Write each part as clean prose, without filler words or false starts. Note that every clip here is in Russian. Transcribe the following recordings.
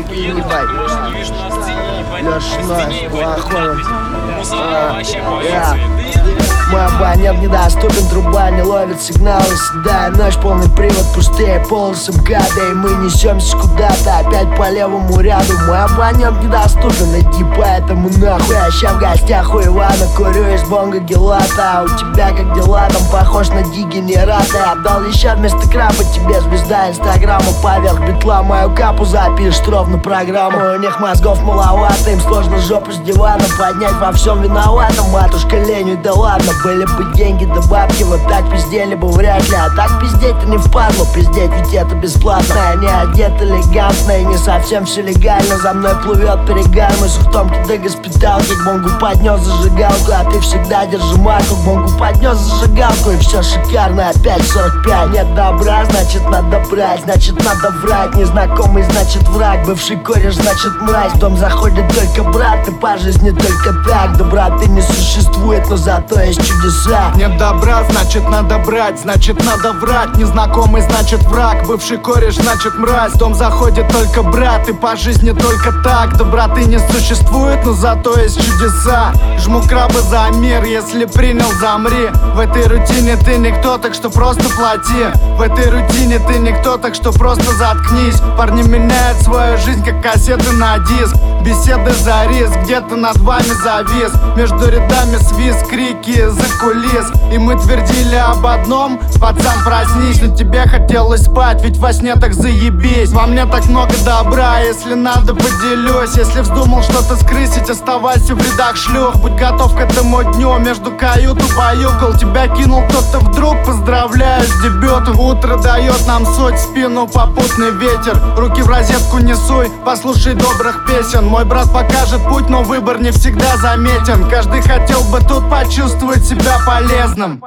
прикинь, ебать. Лёш плохой. Мой абонент недоступен, труба не ловит сигналы. Седая ночь, полный привод, пустые полосы МКАДа. И мы несемся куда-то опять по левому ряду. Мой абонент недоступен, иди поэтому нахуй. Я ща в гостях у Ивана, курю из бонга гелата. А у тебя как дела? Там похож на дегенерата. Я отдал еще вместо краба тебе звезда инстаграма. Поверх битла мою капу запишет ровно программу. У них мозгов маловато, им сложно жопу с дивана поднять, во всем виновата матушка ленью, да ладно. Были бы деньги да бабки, вот так пиздели бы вряд ли. А так пиздеть-то не впадло, пиздеть ведь это бесплатно. Они одеты элегантно и не совсем все легально. За мной плывет перегар, мы с ухтомки до госпиталки. К бонгу поднес зажигалку, а ты всегда держи марку. К бонгу поднес зажигалку и все шикарно, опять 45. Нет добра, значит надо брать, значит надо врать. Незнакомый, значит враг, бывший кореш, значит мразь. В дом заходит только брат, ты по жизни только так. Доброты не существует, но зато есть чудеса. Нет добра, значит надо брать, значит надо врать. Незнакомый, значит враг, бывший кореш, значит мразь. В дом заходит только брат, и по жизни только так. Доброты не существует, но зато есть чудеса. Жму крабы за мир, если принял, замри. В этой рутине ты никто, так что просто плати. В этой рутине ты никто, так что просто заткнись. Парни меняют свою жизнь, как кассеты на диск. Беседы за риск, где-то над вами завис. Между рядами свист, крики за кулис. И мы твердили об одном: пацан, проснись. Но тебе хотелось спать, ведь во сне так заебись. Во мне так много добра, если надо поделюсь. Если вздумал что-то скрысить, оставайся в рядах шлюх. Будь готов к этому дню, между каюту баюкал. Тебя кинул кто-то вдруг, поздравляю с дебютом. Утро дает нам суть, в спину попутный ветер. Руки в розетку не суй, послушай добрых песен. Мой брат покажет путь, но выбор не всегда заметен. Каждый хотел бы тут почувствовать себя полезным.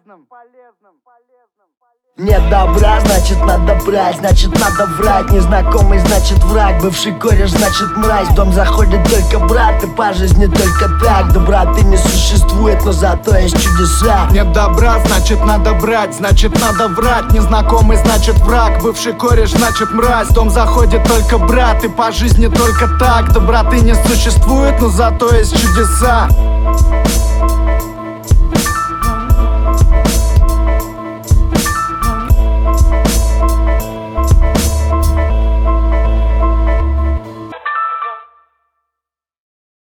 Нет добра, значит надо брать, значит надо врать. Незнакомый, значит враг, бывший кореш, значит мразь. В дом заходит только брат, и по жизни только так. Доброты не существует, но зато есть чудеса. Нет добра, значит надо брать, значит надо врать. Незнакомый, значит враг, бывший кореш, значит мразь. В дом заходит только брат, и по жизни только так. Доброты не существует, но зато есть чудеса.